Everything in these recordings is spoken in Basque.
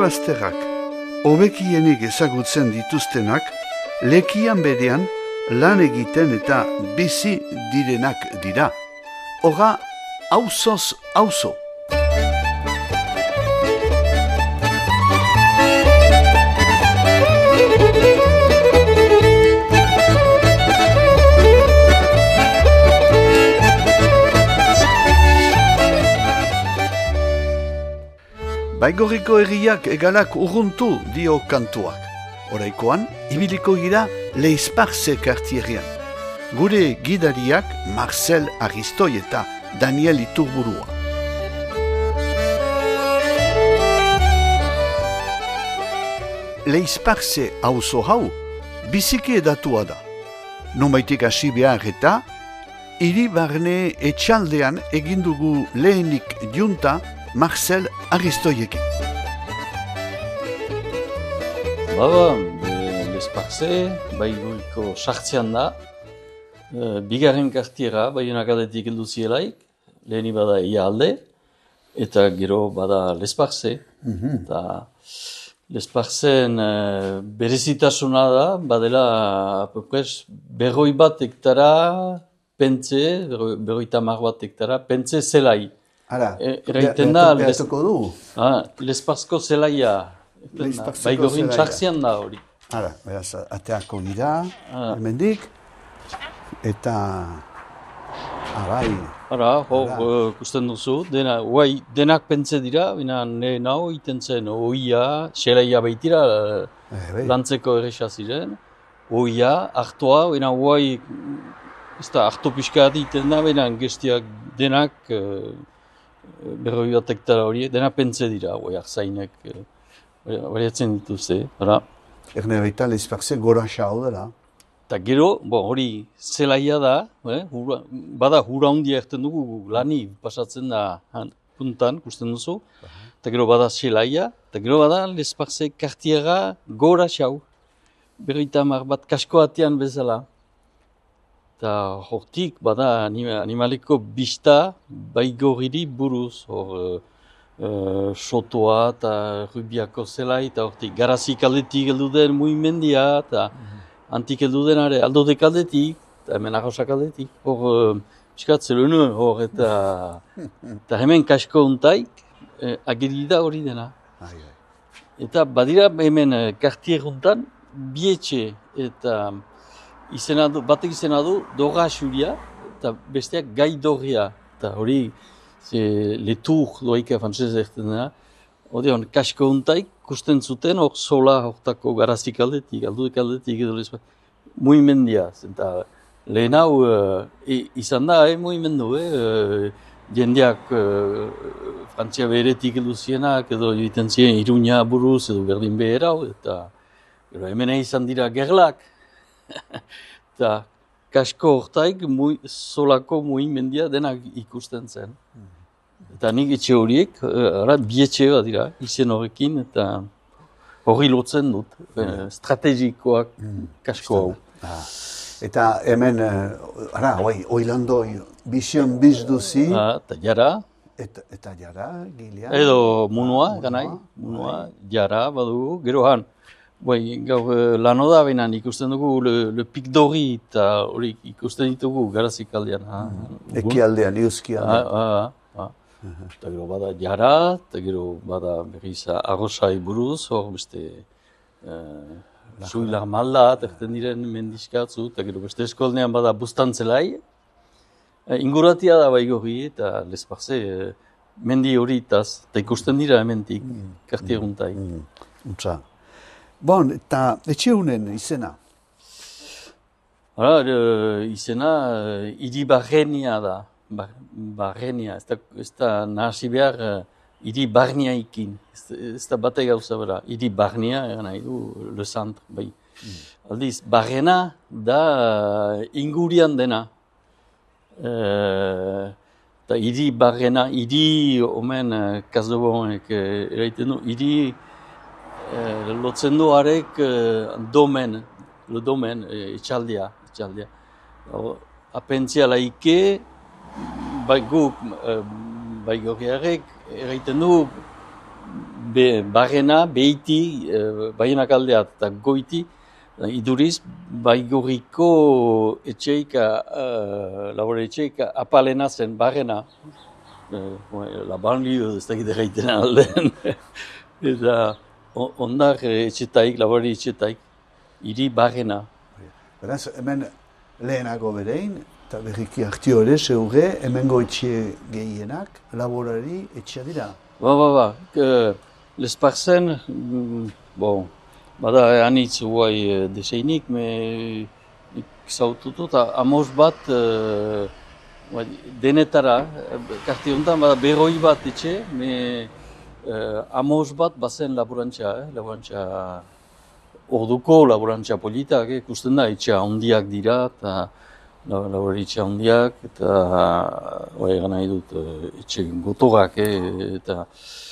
bazterrak, hobekienik ezagutzen dituztenak, lekian berean lan egiten eta bizi direnak dira. Hora, auzoz auzo. Baigorriko herriak egalak urruntu dio kantuak. Oraikoan, ibiliko gira Leizparze kartierrean. Gure gidariak Marcel Aristoi eta Daniel Iturburua. Leizparze auzo hau biziki edatua da. Nonbaitik hasi behar eta hiri barne etxaldean egindugu lehenik junta Marcel Aristoiekin. Leizparze, Baigorriko sartzean da, bigarren kartiera, Baionak aldetik heldu zielaik, leheni bada ia alde, eta gero bada Leizparze. Eta Leizparzen berezitasuna da, badela berroi bat hektara pentze, berroita hamar bat hektara pentze zelai. Hala, eraiten da behatuko du? Leizparzko zelaia, Baigorrin sartzean da hori. Hala, beraz, ateako gira, hemendik, eta, bai. Hala, hor, kusten duzu, denak pentze dira, bina nao iten zen oia, zelaia baitira, lantzeko erresa ziren, oia, hartoa, bina oai, ez da, harto pixka iten da, bina gestiak denak, berroi bat hektara horiek, dena pentze dira, arzainek, bariatzen dituzte, ara. Erne baita Leizparze gora xau dela. Eta gero, hori zelaia da, bada hura handia erten dugu, lani pasatzen da puntan, kusten duzu, eta gero bada zelaia, eta gero bada Leizparze kartiera gora xau, berroita hamar bat kasko batean bezala. Eta hortik, bada animaleko bista Baigorriri buruz, hor sotoa eta rubiako zelai, eta hortik garazik aldetik heldu den muimendia, eta antik heldu den aldodek aldetik, eta hemen arrosak aldetik. Hor, piskat zelunu, hor, eta hemen kasko untaik, ageri da hori dena. Eta badira hemen kartier untan, bietxe eta batek izena du Dora Xuria, eta besteak Gai Dorria. Eta hori, letur doaika frantzez erten dena. Hori hon, kasko untaik, kusten zuten hor sola hortako garazik aldetik, aldudek aldetik edo lezpa. Muimendia, eta lehen hau izan da, muimendu, jendeak Frantzia beheretik edo zienak, edo egiten ziren Iruña buruz, edo berdin beherau, eta hemen izan dira gerlak. Eta kasko hortaik solako muimendia denak ikusten zen. Eta nik etxe horiek, bi etxe bat dira, izen horrekin, eta hori lotzen dut, strategikoak kasko hau. Eta hemen, oilando, bizion bizduzi. Eta jara. Eta jara, gilean. Edo munua, ganai, jara badugu, gero han. Gaur lano da behinan ikusten dugu le Pic d'Ori eta hori ikusten ditugu garazik aldean. Eki aldean, iuzki aldean. Eta gero bada jara, eta gero bada berriz arrosai buruz, hor beste suilar malda, erten diren mendizkatzu, eta gero beste eskolnean bada bustantzelai. Inguratia da Baigorri eta Leizparze mendi horitaz, eta ikusten dira hementik, kartieruntai. Untza. Bon, eta etxe honen izena? Izena hiri Barrenia da. Barrenia, ez da nahasi behar hiri Barniaikin. Ez da bate gauza bera. Hiri Barnia, nahi du, le centre. Bai. Aldiz, Barrena da ingurian dena. Eta hiri Barrena, hiri omen Kasdobonek eraiten du, hiri lotzen du harek domen, le domen, etxaldia. Apentzia laike, guk Baigorriarek eraiten du barrena, behiti, Baionak aldea eta goiti, iduriz, Baigorriko etxeik, labore etxeik apalena zen barrena. La banlieue, ez dakit erraiten aldean. Eta ondar etxetaik, labore etxetaik, hiri barrena. Beraz, hemen lehenago berein, eta berriki hartio ere, zeure, hemengo etxe gehienak, laborari etxea dira. Ba. Lesparzen, bon, bada anitz guai deseinik, nik zaututu, eta amos bat denetara, karte honetan bada berroi bat etxe, amos bat bazen laborantza orduko laborantza politak, ikusten da, etxe handiak dira, eta labore etxe handiak, eta egan nahi dut etxe gotorak, eta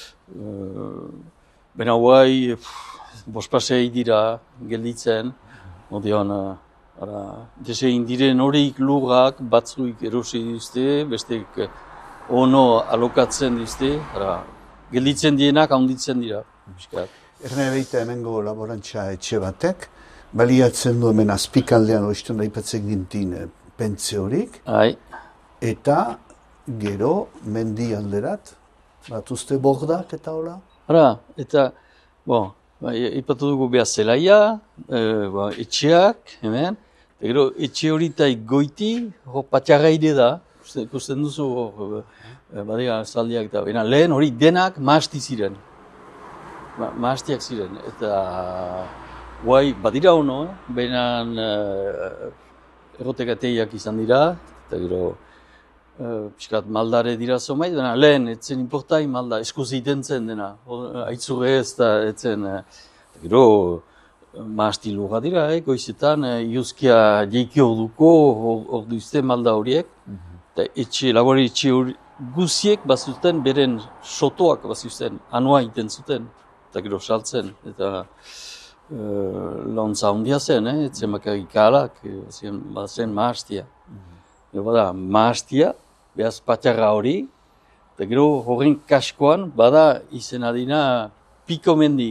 bena guai, bospasei dira gelditzen, odion, desein diren horiek lurrak batzuik erosi dizte, bestek ono alokatzen dizte, gelditzen dienak handitzen dira. Erne behita hemengo laborantza etxe batek, baliatzen du hemen azpikaldean oiztun daipatzen gintin pentze horik, eta gero mendi alderat, batuzte bordak eta hola? Eta, ipatu dugu behar zelaia, etxeak, hemen, eta gero etxe horitaik goiti, patxarraide da, ikusten duzu, badira zaldiak eta bena, lehen hori denak mahasti ziren. Mahastiak ziren, eta guai, badira hono, benan errotekateiak izan dira, eta gero piskat maldare dira zomait, baina lehen, etzen importai malda, eskuz egiten zen dena, aitzure ez da, etzen, gero mahasti lurra dira, goizetan, iuzkia jeiki orduko, ordu izte malda horiek, eta etxe, labore etxe guziek bazuten, beren sotoak bazuten, anua egiten zuten, eta gero saltzen, eta launtza handia zen, etzen bakarrik alak, bazen mahastia. Bada mahastia, behaz patxarra hori, eta gero horren kaskoan, bada izena dina piko mendi.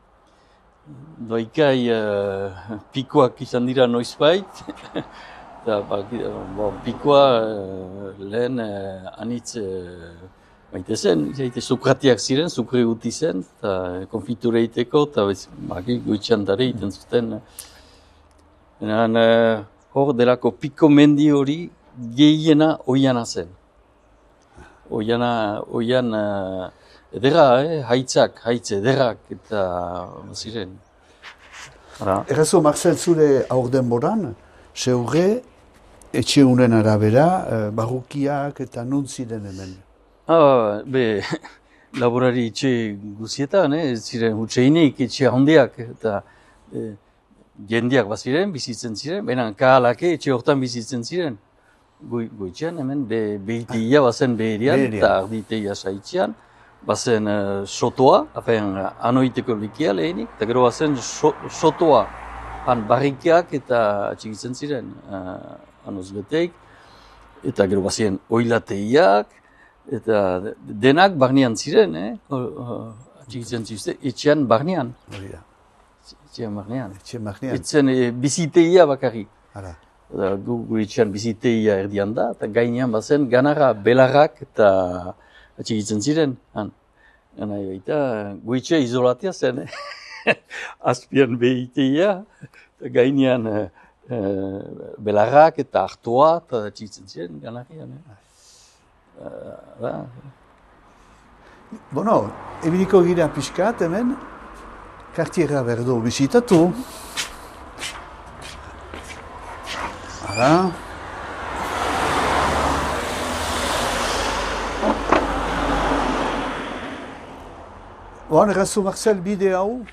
Doikai pikoak izan dira noizbait, eta pikoa lehen anitz maite zen, sukratiak ziren, sukre guti zen, eta konfiture egiteko, eta goitxandare egiten zuten. Hor delako piko mendi hori gehiena oiana zen. Oian edera, haitz ederrak eta ziren. Errazo, Marcel, zure aurden boran, zeure etxe unen arabera, barrukiak eta nun ziren hemen? Laborari etxe guzietan, ziren hutseinik etxe handiak eta jendiak baziren, bizitzen ziren, benan kahalake etxe hortan bizitzen ziren. Goitxean hemen behiteia bazen beherian eta arditeia saitzean, bazen sotoa, anoiteko likia lehenik, eta gero bazen sotoa, barrikiak eta atxikitzen ziren, anozbeteik, eta gero bazen oilateiak, eta denak barnean ziren, atxikitzen zizte, etxean barnean. Etxean barnean. Etzen biziteia bakarrik. Gure etxean biziteia erdian da, eta gainean bazen ganara, belarrak eta atxikitzen ziren. Gure etxea izolatia zen, azpian behiteia, eta gainean belarrak eta hartoa eta atxikitzen ziren ganarian. Bueno, ebiliko gira pixkat hemen, kartierra berdo bizitatu. Hala. Errazu, Marcel, bide hau,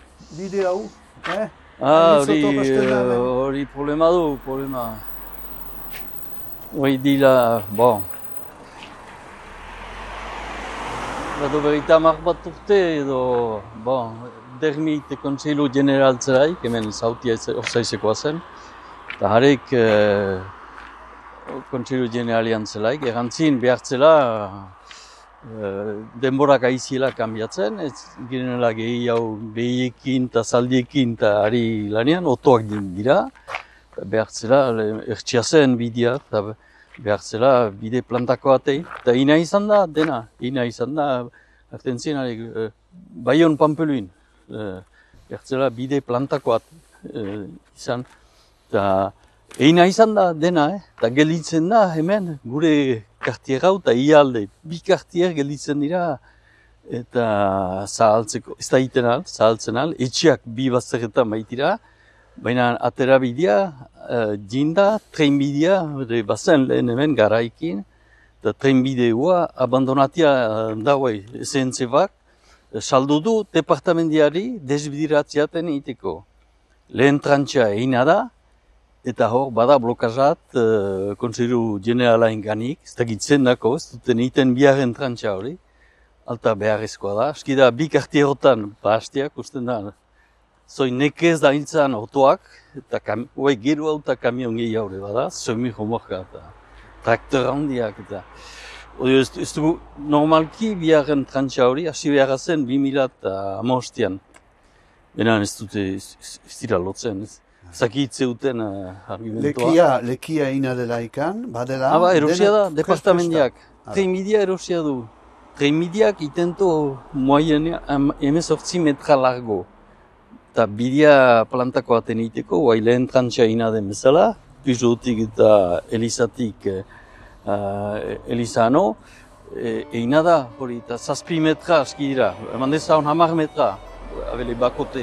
hori problema du, Hori dila, Bado berita bat urte edo, dermite Kontseilu Generaltzeraik, hemen zautia orzaizekoa zen, eta harek Kontseilu Generalian zelaik, erantzin behartzela denborak aiziela kanbiatzen, ez girela gehi hau behiekin eta zaldiekin eta ari lanean, otoak dira, behartzela ertsia zen bidea, eta behartzela bide plantako atei, eta ina izan da, dena, ina izan da, ertentzien Baion Pampeluin, behartzela bide plantako izan, eta eina izan da dena, eta gelditzen da hemen gure kartier hau eta ialde. Bi kartier gelditzen dira eta zahaltzeko, ez da iten zahaltzen etxeak bi bazterretan baitira, baina atera bidea, jinda, trenbidea, bazen lehen hemen garaikin, eta trenbidea abandonatia dauai esentzebak, saldu du departamendiari desbidiratziaten egiteko. Lehen trantxa eina da, eta hor bada blokazat Kontseilu Generalain ganik, ez dakitzen dako, ez duten egiten biharren trantxa hori, alta beharrezkoa da. Eski da bi kartierotan bahastiak usten da, zoin nekez da hiltzan autoak, eta gero hau eta kamion gehi haure bada, zoimi homorka eta traktora handiak eta. Ez dugu normalki biharren trantxa hori, hasi beharra zen 2015an. Benan ez dute, ez dira lotzen, ez. Zakitze duten argumentoa. Lekia ina dela ikan, badela... erosia da, departamendiak. Trenbidea erosia du. Trenbideak itento moaien 18 metra largo. Eta bidea plantako aten egiteko, guai lehen trantxa ina den bezala, Peugeotik eta Elizatik Elizano, eina da, hori, eta 7 metra aski dira, eman dezaun 10 metra, abele bakote,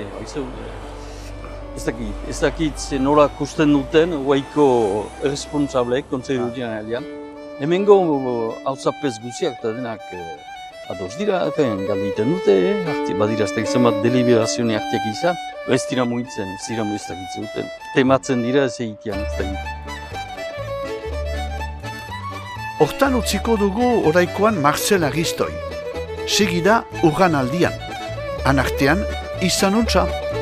ez dakit ze nola kusten duten, guaiko responsableek, Kontseilu Generalian. Hemengo hauzapez guziak eta denak ados dira, galditen dute, badira ez dakit zenbat deliberazione hartiak izan, ez dira muitzen, ez dira ez dakitze duten. Tematzen dira ez egitean, ez dakit. Hortan utziko dugu oraikoan Marcel Aristoi. Segida urran aldian. Anartean, izan untza.